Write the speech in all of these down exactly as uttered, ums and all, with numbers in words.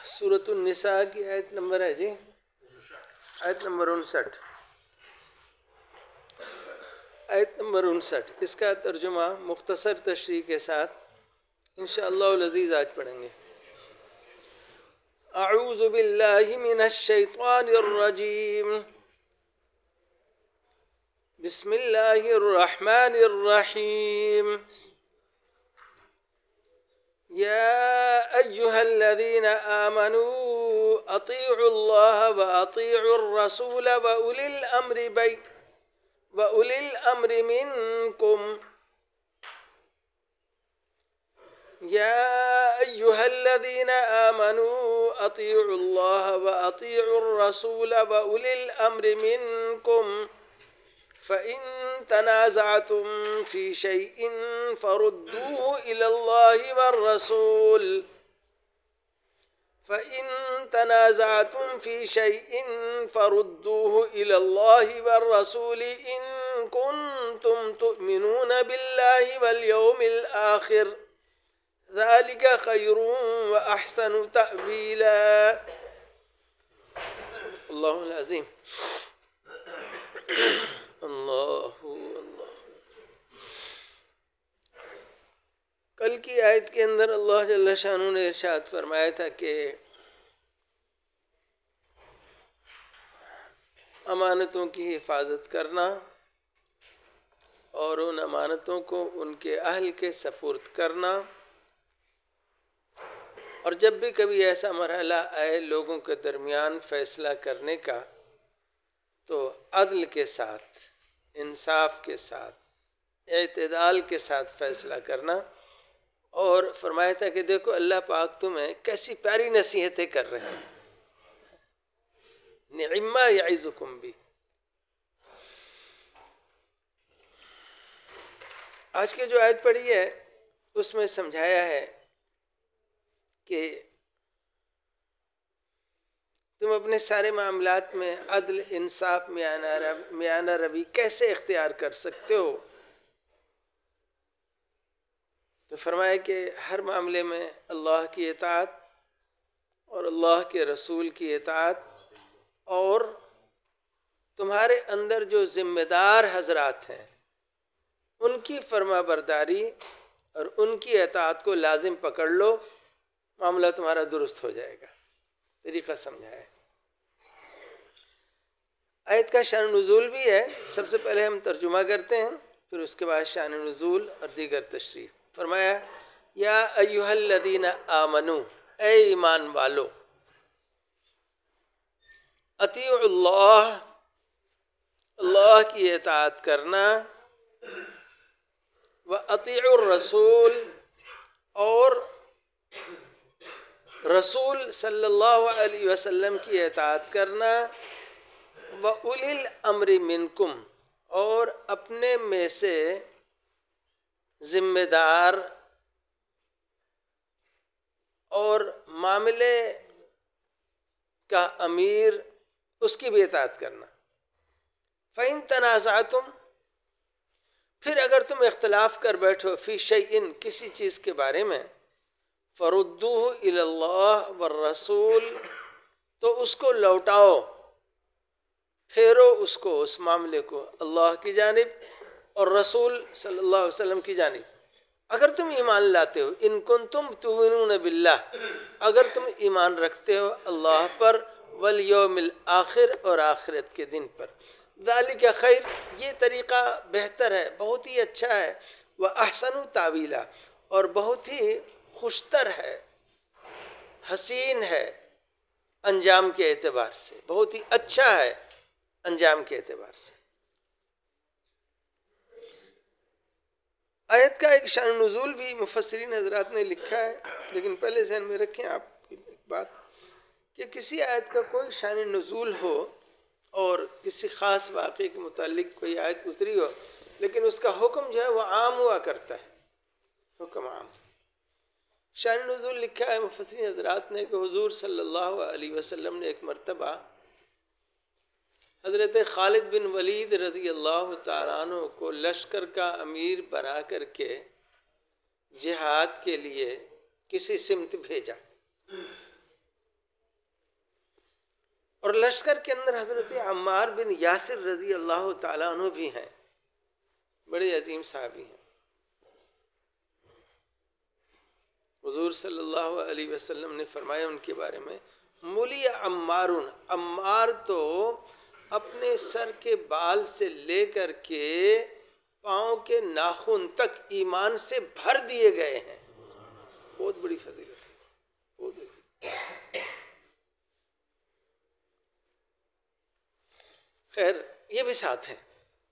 سورۃ النساء کی آیت نمبر ہے جی آیت نمبر انسٹھ آیت نمبر انسٹھ اس کا ترجمہ مختصر تشریح کے ساتھ انشاءاللہ العزیز آج پڑھیں گے۔ اعوذ باللہ من الشیطان الرجیم، بسم اللہ الرحمن الرحیم۔ یا ایہا الذین آمنوا اطیعوا اللہ واطیعوا الرسول واولی الامر بین وَأُولِي الْأَمْرِ مِنْكُمْ يَا أَيُّهَا الَّذِينَ آمَنُوا أَطِيعُوا اللَّهَ وَأَطِيعُوا الرَّسُولَ وَأُولِي الْأَمْرِ مِنْكُمْ فَإِن تَنَازَعْتُمْ فِي شَيْءٍ فَرُدُّوهُ إِلَى اللَّهِ وَالرَّسُولِ فَإِن تَنَازَعْتُمْ فِي شَيْءٍ فَرُدُّوهُ إِلَى اللَّهِ وَالرَّسُولِ إِن كُنتُمْ تُؤْمِنُونَ بِاللَّهِ وَالْيَوْمِ الْآخِرِ ذَلِكَ خَيْرٌ وَأَحْسَنُ تَأْوِيلًا۔ اللہ العظیم۔ اللہ اللہ۔ کل کی آیت کے اندر اللہ جل شانہ نے ارشاد فرمایا تھا کہ امانتوں کی حفاظت کرنا اور ان امانتوں کو ان کے اہل کے سپرد کرنا، اور جب بھی کبھی ایسا مرحلہ آئے لوگوں کے درمیان فیصلہ کرنے کا تو عدل کے ساتھ، انصاف کے ساتھ، اعتدال کے ساتھ فیصلہ کرنا۔ اور فرمایا تھا کہ دیکھو اللہ پاک تمہیں کیسی پیاری نصیحتیں کر رہے ہیں، نعما یعظکم بھی۔ آج کی جو آیت پڑھی ہے اس میں سمجھایا ہے کہ تم اپنے سارے معاملات میں عدل، انصاف، میانہ روی کیسے اختیار کر سکتے ہو۔ تو فرمایا کہ ہر معاملے میں اللہ کی اطاعت اور اللہ کے رسول کی اطاعت، اور تمہارے اندر جو ذمہ دار حضرات ہیں ان کی فرما برداری اور ان کی اطاعت کو لازم پکڑ لو، معاملہ تمہارا درست ہو جائے گا۔ طریقہ سمجھا ہے۔ آیت کا شان نزول بھی ہے، سب سے پہلے ہم ترجمہ کرتے ہیں، پھر اس کے بعد شان نزول اور دیگر تشریح۔ فرمایا یا ایہا الذین آمنو، اے ایمان والو، اطیعوا اللہ، اللہ کی اطاعت کرنا، وَأَطِيعُوا الرَّسُولِ، اور رسول صلی اللہ علیہ وسلم کی اطاعت کرنا، وَأُولِي الْأَمْرِ مِنْكُمْ، اور اپنے میں سے ذمہ دار اور معاملے کا امیر اس کی بھی اطاعت کرنا۔ فَإِن تَنَازَعْتُمْ، پھر اگر تم اختلاف کر بیٹھو، فی شیئن، کسی چیز کے بارے میں، فَرُدُّوهُ إِلَى اللَّهِ وَالرَّسُولِ، تو اس کو لوٹاؤ، پھیرو اس کو، اس معاملے کو اللہ کی جانب اور رسول صلی اللہ علیہ وسلم کی جانب۔ اگر تم ایمان لاتے ہو، ان کنتم تؤمنون باللہ، اگر تم ایمان رکھتے ہو اللہ پر، والیوم الآخر، اور آخرت کے دن پر، ذالک خیر، یہ طریقہ بہتر ہے، بہت ہی اچھا ہے، وَأَحْسَنُ تَأْوِيلًا، اور بہت ہی خوشتر ہے، حسین ہے انجام کے اعتبار سے، بہت ہی اچھا ہے انجام کے اعتبار سے۔ آیت کا ایک شان نزول بھی مفسرین حضرات نے لکھا ہے، لیکن پہلے ذہن میں رکھیں آپ ایک بات کہ کسی آیت کا کوئی شان نزول ہو اور کسی خاص واقعے کے متعلق کوئی آیت اتری ہو، لیکن اس کا حکم جو ہے وہ عام ہوا کرتا ہے، حکم عام۔ شان نزول لکھا ہے مفسرین حضرات نے کہ حضور صلی اللہ علیہ وسلم نے ایک مرتبہ حضرت خالد بن ولید رضی اللہ تعالیٰ عنہ کو لشکر کا امیر بنا کر کے جہاد کے لیے کسی سمت بھیجا۔ اور لشکر کے اندر حضرت عمار بن یاسر رضی اللہ تعالیٰ عنہ بھی ہیں، بڑے عظیم صحابی ہیں۔ حضور صلی اللہ علیہ وسلم نے فرمایا ان کے بارے میں، مولی عمارون، عمار تو اپنے سر کے بال سے لے کر کے پاؤں کے ناخن تک ایمان سے بھر دیے گئے ہیں۔ بہت بڑی فضیلت ہے، بہت بڑی۔ خیر یہ بھی ساتھ ہیں،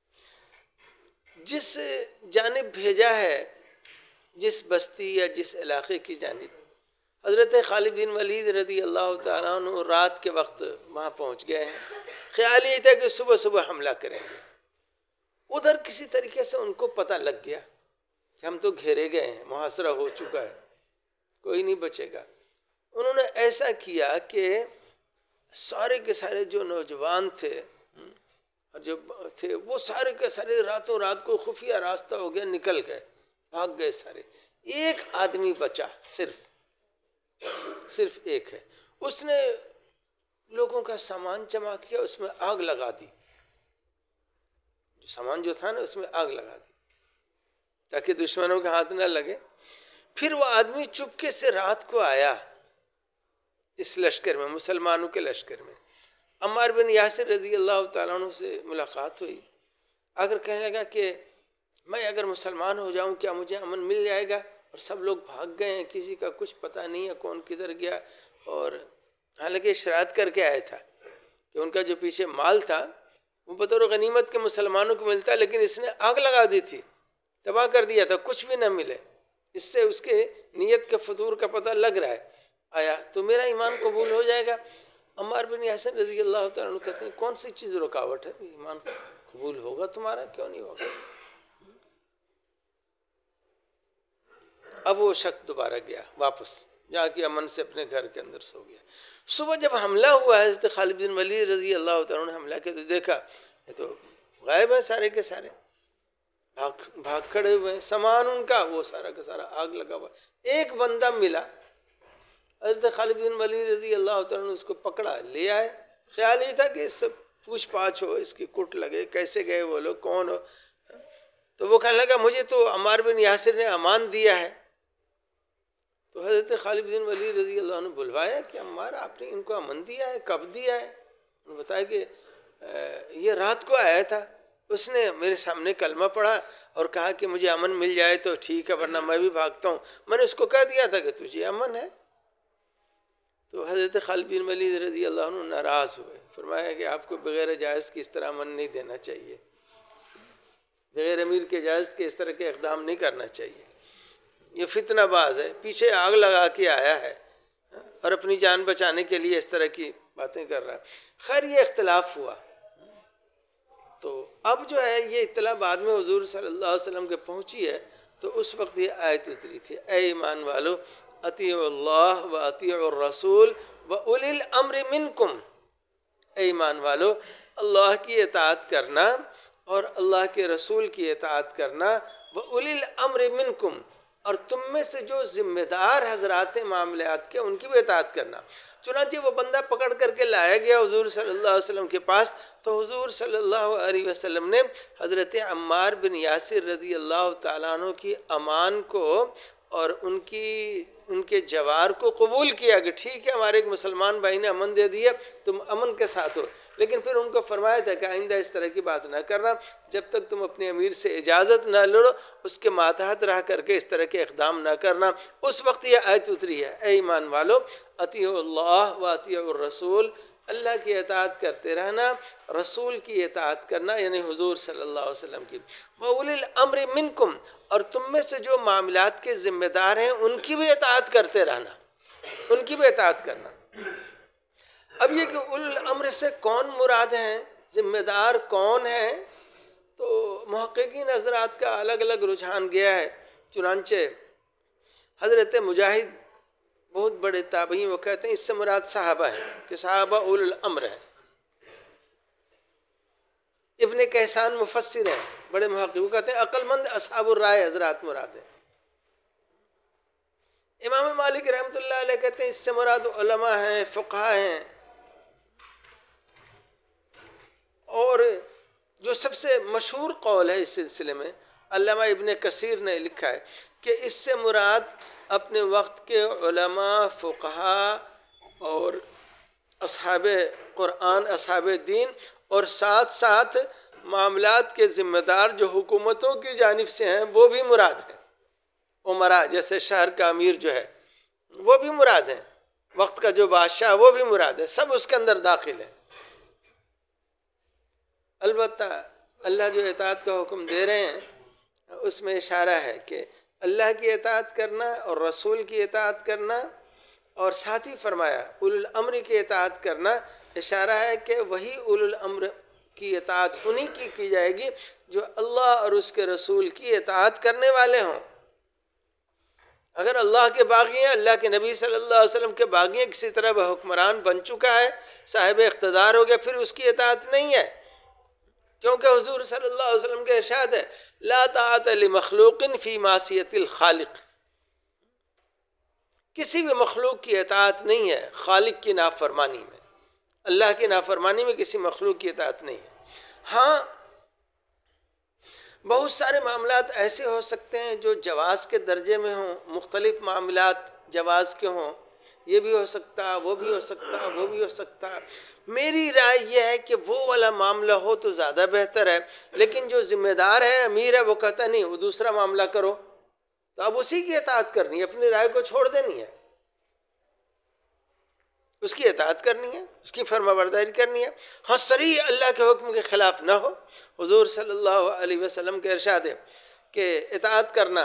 جس جانب بھیجا ہے، جس بستی یا جس علاقے کی جانب، حضرت خالد بن ولید رضی اللہ تعالیٰ عنہ رات کے وقت وہاں پہنچ گئے ہیں۔ خیال یہ تھا کہ صبح صبح حملہ کریں گے۔ ادھر کسی طریقے سے ان کو پتہ لگ گیا کہ ہم تو گھیرے گئے ہیں، محاصرہ ہو چکا ہے، کوئی نہیں بچے گا۔ انہوں نے ایسا کیا کہ سارے کے سارے جو نوجوان تھے جو تھے وہ سارے کے سارے راتوں رات کو خفیہ راستہ ہو گیا، نکل گئے، بھاگ گئے سارے۔ ایک آدمی بچا، صرف صرف ایک ہے، اس نے لوگوں کا سامان جمع کیا، اس میں آگ لگا دی، جو سامان جو تھا نا اس میں آگ لگا دی تاکہ دشمنوں کے ہاتھ نہ لگے۔ پھر وہ آدمی چپکے سے رات کو آیا اس لشکر میں، مسلمانوں کے لشکر میں۔ عمار بن یاسر رضی اللہ تعالیٰ عنہ سے ملاقات ہوئی، اگر کہنے لگا کہ میں اگر مسلمان ہو جاؤں کیا مجھے امن مل جائے گا؟ اور سب لوگ بھاگ گئے ہیں، کسی کا کچھ پتہ نہیں ہے کون کدھر گیا۔ اور حالانکہ شرائط کر کے آیا تھا کہ ان کا جو پیچھے مال تھا وہ بطور غنیمت کے مسلمانوں کو ملتا، لیکن اس نے آگ لگا دی تھی، تباہ کر دیا تھا، کچھ بھی نہ ملے۔ اس سے اس کے نیت کے فطور کا پتہ لگ رہا ہے۔ آیا تو میرا ایمان قبول ہو جائے گا؟ عمار بن یاسر رضی اللہ تعالیٰ عنہ کہتے ہیں کون سی چیز رکاوٹ ہے؟ ایمان قبول ہوگا تمہارا، کیوں نہیں ہوگا؟ اب وہ شخص دوبارہ گیا واپس، جا کے امن سے اپنے گھر کے اندر سو گیا۔ صبح جب حملہ ہوا ہے، حضرت خالد بن ولید رضی اللہ تعالیٰ عنہ نے حملہ کیا تو دیکھا یہ تو غائب ہیں سارے کے سارے، بھاگ بھاگ کھڑے ہوئے ہیں، سامان ان کا وہ سارا کا سارا آگ لگا ہوا۔ ایک بندہ ملا، حضرت خالد بن ولید رضی اللہ تعالیٰ نے اس کو پکڑا، لے آئے۔ خیال یہ تھا کہ اس سے پوچھ پاچھ ہو، اس کی کٹ لگے، کیسے گئے وہ لوگ، کون ہو؟ تو وہ کہنے لگا مجھے تو عمار بن یاسر نے امان دیا ہے۔ تو حضرت خالد بن ولید رضی اللہ عنہ بلوایا کہ عمار آپ نے ان کو امن دیا ہے، کب دیا ہے؟ انہوں نے بتایا کہ یہ رات کو آیا تھا، اس نے میرے سامنے کلمہ پڑھا اور کہا کہ مجھے امن مل جائے تو ٹھیک ہے ورنہ میں بھی بھاگتا ہوں۔ میں نے اس کو کہہ دیا تھا کہ تجھے امن ہے۔ تو حضرت خالد بن ولید رضی اللہ عنہ ناراض ہوئے، فرمایا کہ آپ کو بغیر اجازت کی اس طرح امن نہیں دینا چاہیے، بغیر امیر کے اجازت کے اس طرح کے اقدام نہیں کرنا چاہیے، یہ فتنہ باز ہے، پیچھے آگ لگا کے آیا ہے اور اپنی جان بچانے کے لیے اس طرح کی باتیں کر رہا ہے۔ خیر یہ اختلاف ہوا، تو اب جو ہے یہ اطلاع بعد میں حضور صلی اللہ علیہ وسلم کے پہنچی ہے، تو اس وقت یہ آیت اتری تھی، اے ایمان والو اطیعوا اللہ و اطیعوا الرسول و اولی الامر منکم، اے ایمان والو اللہ کی اطاعت کرنا اور اللہ کے رسول کی اطاعت کرنا، و اولی الامر منکم، اور تم میں سے جو ذمہ دار حضرات معاملات کے ان کی بھی اطاعت کرنا۔ چنانچہ وہ بندہ پکڑ کر کے لایا گیا حضور صلی اللہ علیہ وسلم کے پاس، تو حضور صلی اللہ علیہ وسلم نے حضرت عمار بن یاسر رضی اللہ تعالیٰ عنہ کی امان کو اور ان کی ان کے جوار کو قبول کیا کہ ٹھیک ہے ہمارے ایک مسلمان بھائی نے امن دے دیا، تم امن کے ساتھ ہو۔ لیکن پھر ان کو فرمایا تھا کہ آئندہ اس طرح کی بات نہ کرنا، جب تک تم اپنے امیر سے اجازت نہ لڑو اس کے ماتحت رہ کر کے اس طرح کے اقدام نہ کرنا۔ اس وقت یہ آیت اتری ہے، اے ایمان والو اطیعوا اللہ و اطیعوا الرسول، اللہ کی اطاعت کرتے رہنا، رسول کی اطاعت کرنا یعنی حضور صلی اللہ علیہ وسلم کی، وَأُولِي الْأَمْرِ مِنْكُمْ، اور تم میں سے جو معاملات کے ذمہ دار ہیں ان کی بھی اطاعت کرتے رہنا، ان کی بھی اطاعت کرنا۔ اب یہ کہ اول الامر سے کون مراد ہیں، ذمہ دار کون ہیں، تو محققین حضرات کا الگ الگ رجحان گیا ہے۔ چنانچہ حضرت مجاہد بہت بڑے تابعین وہ کہتے ہیں اس سے مراد صحابہ ہیں کہ صحابہ اول الامر ہیں۔ ابن کہسان مفسر ہیں بڑے محقق، وہ کہتے ہیں عقل مند اصحاب الرائے حضرات مراد ہیں۔ امام مالک رحمۃ اللہ علیہ کہتے ہیں اس سے مراد علماء ہیں، فقہاء ہیں۔ اور جو سب سے مشہور قول ہے اس سلسلے میں، علامہ ابن کثیر نے لکھا ہے کہ اس سے مراد اپنے وقت کے علماء، فقہا اور اصحاب قرآن، اصحاب دین، اور ساتھ ساتھ معاملات کے ذمہ دار جو حکومتوں کی جانب سے ہیں وہ بھی مراد ہیں. عمرا جیسے شہر کا امیر جو ہے وہ بھی مراد ہے، وقت کا جو بادشاہ وہ بھی مراد ہے، سب اس کے اندر داخل ہے. البتہ اللہ جو اطاعت کا حکم دے رہے ہیں اس میں اشارہ ہے کہ اللہ کی اطاعت کرنا اور رسول کی اطاعت کرنا، اور ساتھ ہی فرمایا اولو الامر کی اطاعت کرنا. اشارہ ہے کہ وہی اولو الامر کی اطاعت انہی کی کی جائے گی جو اللہ اور اس کے رسول کی اطاعت کرنے والے ہوں. اگر اللہ کے باغی ہیں، اللہ کے نبی صلی اللہ علیہ وسلم کے باغی ہیں، کسی طرح وہ حکمران بن چکا ہے، صاحب اقتدار ہو گیا، پھر اس کی اطاعت نہیں ہے. کیونکہ حضور صلی اللہ علیہ وسلم کا ارشاد ہے لا طاعت لمخلوق فی معصیت الخالق. کسی بھی مخلوق کی اطاعت نہیں ہے خالق کی نافرمانی میں. اللہ کی نافرمانی میں کسی مخلوق کی اطاعت نہیں ہے. ہاں بہت سارے معاملات ایسے ہو سکتے ہیں جو جواز کے درجے میں ہوں، مختلف معاملات جواز کے ہوں، یہ بھی ہو سکتا، وہ بھی ہو سکتا، وہ بھی ہو سکتا. میری رائے یہ ہے کہ وہ والا معاملہ ہو تو زیادہ بہتر ہے. لیکن جو ذمہ دار ہے، امیر ہے، وہ کہتا نہیں وہ دوسرا معاملہ کرو، تو اب اسی کی اطاعت کرنی ہے، اپنی رائے کو چھوڑ دینی ہے، اس کی اطاعت کرنی ہے، اس کی فرما برداری کرنی ہے. ہاں صریح اللہ کے حکم کے خلاف نہ ہو. حضور صلی اللہ علیہ وسلم کے ارشاد ہے کہ اطاعت کرنا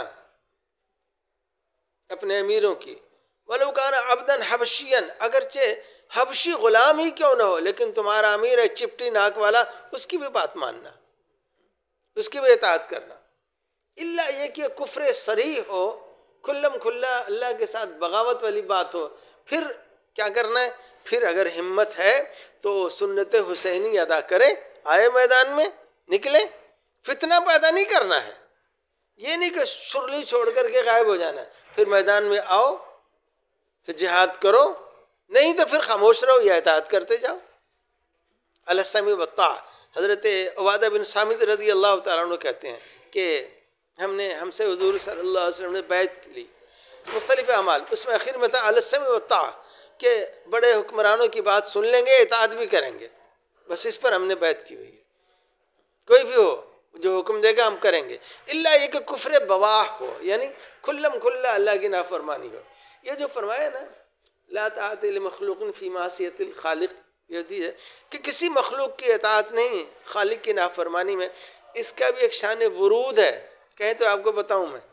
اپنے امیروں کی، وَلَوْ كَانَ عَبْدًا حَبَشِيًّا، اگرچہ حبشی غلام ہی کیوں نہ ہو، لیکن تمہارا امیر ہے چپٹی ناک والا، اس کی بھی بات ماننا، اس کی بھی اطاعت کرنا. اللہ یہ کہ کفر صریح ہو، کھلم کھلا اللہ کے ساتھ بغاوت والی بات ہو، پھر کیا کرنا ہے؟ پھر اگر ہمت ہے تو سنت حسینی ادا کرے، آئے میدان میں نکلے. فتنہ پیدا نہیں کرنا ہے، یہ نہیں کہ شرلی چھوڑ کر کے غائب ہو جانا ہے. پھر میدان میں آؤ، پھر جہاد کرو، نہیں تو پھر خاموش رہو یا اطاعت کرتے جاؤ. علی السمع والطاعہ. حضرت عبادہ بن صامت رضی اللہ تعالیٰ عنہ کہتے ہیں کہ ہم نے ہم سے حضور صلی اللہ علیہ وسلم نے بیعت لی، مختلف اعمال، اس میں آخر میں تھا علی السمع والطاعہ، کہ بڑے حکمرانوں کی بات سن لیں گے، اطاعت بھی کریں گے، بس اس پر ہم نے بیعت کی ہوئی ہے. کوئی بھی ہو جو حکم دے گا ہم کریں گے، اللہ یہ کہ کفر بواح ہو، یعنی کھلم کھلا اللہ کی نافرمانی ہو. یہ جو فرمایا نا لا طاعت لمخلوق فی معصیت الخالق، یہ ہے کہ کسی مخلوق کی اطاعت نہیں خالق کی نافرمانی میں. اس کا بھی ایک شان ورود ہے، کہیں تو آپ کو بتاؤں میں.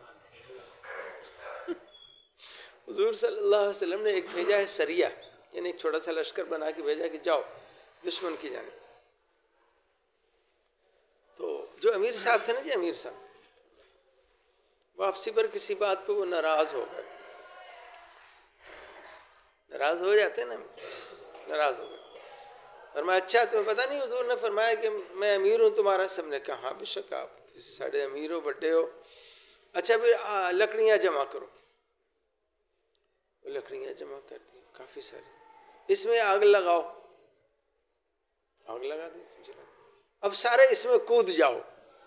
حضور صلی اللہ علیہ وسلم نے ایک بھیجا ہے سریہ، یعنی ایک چھوٹا سا لشکر بنا کے بھیجا کہ جاؤ دشمن کی جانب. تو جو امیر صاحب تھے نا جی، امیر صاحب واپسی پر کسی بات پہ وہ ناراض ہو گئے. ناراض ہو جاتے ہیں نا، ناراض ہو گئے. فرمایا اچھا تمہیں پتہ نہیں حضور نے فرمایا کہ میں امیر ہوں تمہارا؟ سب نے کہا ہاں بے شک آپ ساڑھے امیر ہو، بڑے ہو. اچھا پھر لکڑیاں جمع کرو. لکڑیاں جمع کر دی کافی ساری، اس میں آگ لگاؤ. آگ لگا دی، اب سارے اس میں کود جاؤ.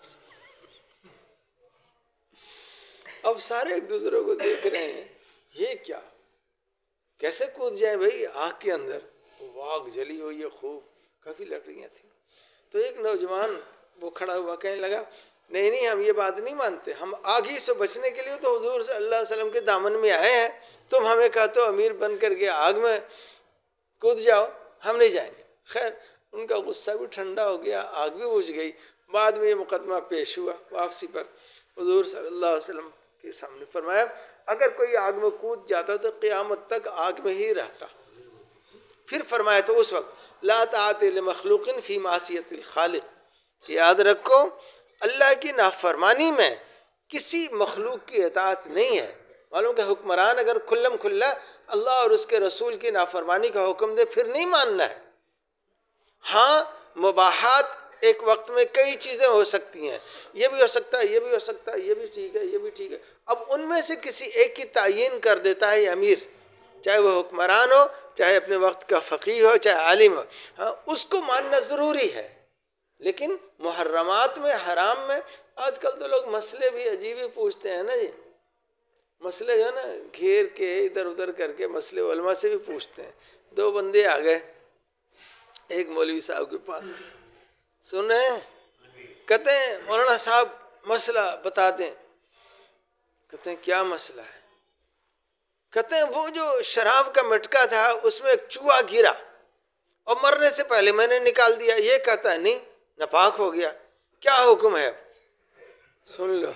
اب سارے ایک دوسرے کو دیکھ رہے ہیں یہ کیا، کیسے کود جائیں بھائی آگ کے اندر؟ وہ آگ جلی ہوئی ہے خوب، کافی لکڑیاں تھیں. تو ایک نوجوان وہ کھڑا ہوا کہنے لگا نہیں نہیں ہم یہ بات نہیں مانتے، ہم آگ ہی سے بچنے کے لیے تو حضور صلی اللہ علیہ وسلم کے دامن میں آئے ہیں، تم ہمیں کہتے ہو امیر بن کر کے آگ میں کود جاؤ، ہم نہیں جائیں گے. خیر ان کا غصہ بھی ٹھنڈا ہو گیا، آگ بھی بجھ گئی. بعد میں یہ مقدمہ پیش ہوا واپسی پر. حضور صلی اللہ علیہ وسلم کے سامنے فرمایا اگر کوئی آگ میں کود جاتا تو قیامت تک آگ میں ہی رہتا. پھر فرمایا تو اس وقت لا طاعت لمخلوق فی معصیت الخالق، یاد رکھو اللہ کی نافرمانی میں کسی مخلوق کی اطاعت نہیں ہے. معلوم کہ حکمران اگر کھلم کھلا اللہ اور اس کے رسول کی نافرمانی کا حکم دے پھر نہیں ماننا ہے. ہاں مباحات ایک وقت میں کئی چیزیں ہو سکتی ہیں، یہ بھی ہو سکتا ہے، یہ بھی ہو سکتا ہے، یہ بھی ٹھیک ہے، یہ بھی ٹھیک ہے. اب ان میں سے کسی ایک کی تعیین کر دیتا ہے امیر، چاہے وہ حکمران ہو، چاہے اپنے وقت کا فقیہ ہو، چاہے عالم ہو، ہاں اس کو ماننا ضروری ہے. لیکن محرمات میں، حرام میں، آج کل تو لوگ مسئلے بھی عجیب ہی پوچھتے ہیں نا جی، مسئلے جو ہے نا گھیر کے ادھر ادھر کر کے مسئلے علماء سے بھی پوچھتے ہیں. دو بندے آ گئے ایک مولوی صاحب کے پاس، سن رہے ہیں، کہتے ہیں مولانا صاحب مسئلہ بتا دیں. کہتے ہیں کیا مسئلہ ہے؟ کہتے ہیں وہ جو شراب کا مٹکا تھا اس میں ایک چوہا گرا اور مرنے سے پہلے میں نے نکال دیا. یہ کہتا ہے نہیں ناپاک ہو گیا، کیا حکم ہے؟ سن لو،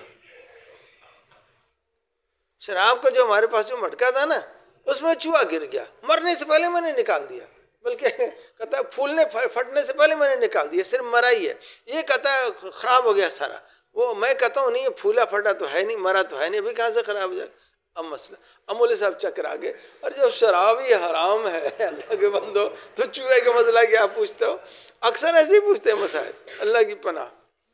شراب کا جو ہمارے پاس جو مٹکا تھا نا اس میں چوہا گر گیا، مرنے سے پہلے میں نے نکال دیا، بلکہ کہتا ہے پھولنے پھٹنے سے پہلے میں نے نکال دیا، صرف مرا ہی ہے. یہ کہتا ہے خراب ہو گیا سارا. وہ میں کہتا ہوں نہیں، یہ پھولا پھٹا تو ہے نہیں، مرا تو ہے نہیں، ابھی کہاں سے خراب ہو جائے. اب مسئلہ اب مولوی صاحب چکر آگے، اور جب شراب ہی حرام ہے اللہ کے بندو تو چوہے کا مسئلہ کیا پوچھتے ہو؟ اکثر ایسے ہی پوچھتے ہیں مسائل، اللہ کی پناہ.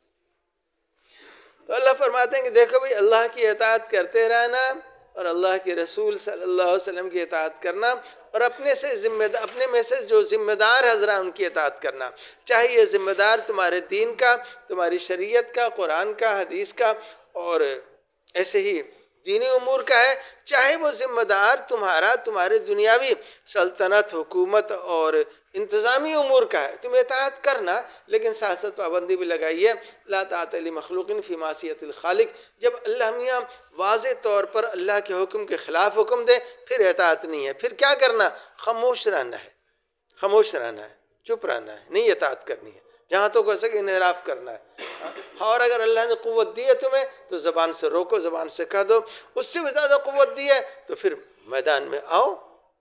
تو اللہ فرماتے ہیں کہ دیکھو بھئی، اللہ کی اطاعت کرتے رہنا اور اللہ کے رسول صلی اللہ علیہ وسلم کی اطاعت کرنا، اور اپنے سے ذمہ دار اپنے میں سے جو ذمہ دار حضرات ان کی اطاعت کرنا، چاہے یہ ذمہ دار تمہارے دین کا، تمہاری شریعت کا، قرآن کا، حدیث کا، اور ایسے ہی دینی امور کا ہے، چاہے وہ ذمہ دار تمہارا تمہارے دنیاوی سلطنت، حکومت اور انتظامی امور کا ہے. تم اطاعت کرنا، لیکن ساتھ ساتھ پابندی بھی لگائیے، لا طاعۃ لمخلوق فی معصیۃ الخالق. جب اللہ میاں واضح طور پر اللہ کے حکم کے خلاف حکم دے پھر اطاعت نہیں ہے. پھر کیا کرنا؟ خاموش رہنا ہے، خاموش رہنا ہے، چپ رہنا ہے، نہیں اطاعت کرنی ہے. جہاں تو ہو سکے انحراف کرنا ہے. اور اگر اللہ نے قوت دی ہے تمہیں تو زبان سے روکو، زبان سے کہہ دو. اس سے بھی زیادہ قوت دی ہے تو پھر میدان میں آؤ،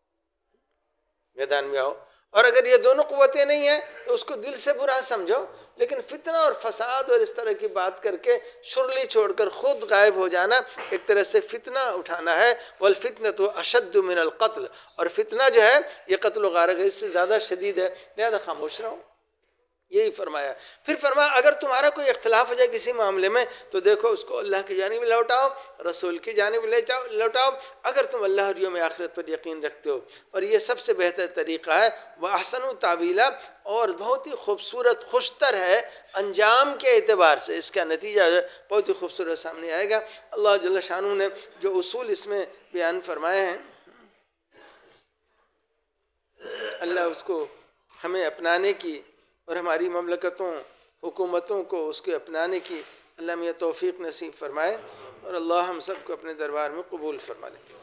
میدان میں آؤ. اور اگر یہ دونوں قوتیں نہیں ہیں تو اس کو دل سے برا سمجھو، لیکن فتنہ اور فساد اور اس طرح کی بات کر کے شرلی چھوڑ کر خود غائب ہو جانا ایک طرح سے فتنہ اٹھانا ہے. والفتنة اشد من القتل، اور فتنہ جو ہے یہ قتل و غارت ہے، اس سے زیادہ شدید ہے، لہذا خاموش رہو. یہی فرمایا. پھر فرمایا اگر تمہارا کوئی اختلاف ہو جائے کسی معاملے میں تو دیکھو اس کو اللہ کی جانب لوٹاؤ، رسول کی جانب لے جاؤ لوٹاؤ، اگر تم اللہ اور یوم آخرت پر یقین رکھتے ہو. اور یہ سب سے بہتر طریقہ ہے. وَأَحْسَنُ تَعْوِيلًا، اور بہت ہی خوبصورت خوشتر ہے انجام کے اعتبار سے. اس کا نتیجہ جو ہے بہت ہی خوبصورت سامنے آئے گا. اللہ جل شانہ نے جو اصول اس میں بیان فرمائے ہیں، اللہ اس کو ہمیں اپنانے کی اور ہماری مملکتوں، حکومتوں کو اس کے اپنانے کی اللہ میں توفیق نصیب فرمائے، اور اللہ ہم سب کو اپنے دربار میں قبول فرما لے.